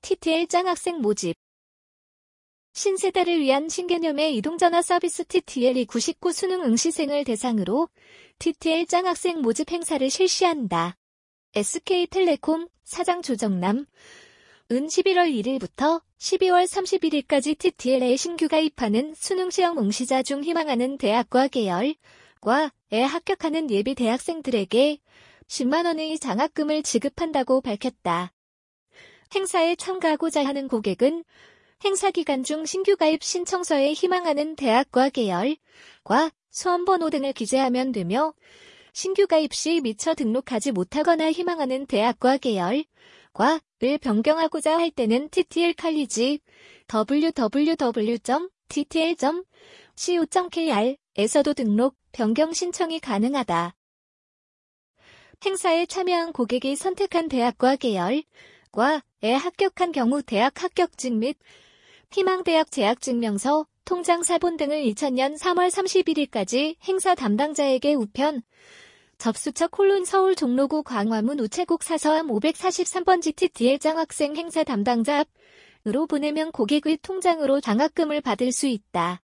TTL 장학생 모집. 신세대를 위한 신개념의 이동전화 서비스 TTL이 99 수능 응시생을 대상으로 TTL 장학생 모집 행사를 실시한다. SK텔레콤 사장 조정남 은 11월 1일부터 12월 31일까지 TTL에 신규 가입하는 수능시험 응시자 중 희망하는 대학과 계열과에 합격하는 예비 대학생들에게 10만 원의 장학금을 지급한다고 밝혔다. 행사에 참가하고자 하는 고객은 행사 기간 중 신규 가입 신청서에 희망하는 대학과 계열과 수험번호 등을 기재하면 되며 신규 가입 시 미처 등록하지 못하거나 희망하는 대학과 계열과를 변경하고자 할 때는 TTL 칼리지 www.ttl.co.kr 에서도 등록, 변경 신청이 가능하다. 행사에 참여한 고객이 선택한 대학과 계열과에 합격한 경우 대학 합격증 및 희망대학 재학증명서, 통장사본 등을 2000년 3월 31일까지 행사 담당자에게 우편, 접수처 서울 종로구 광화문 우체국 사서함 543번지 TTL 장학생 행사 담당자 앞으로 보내면 고객의 통장으로 장학금을 받을 수 있다.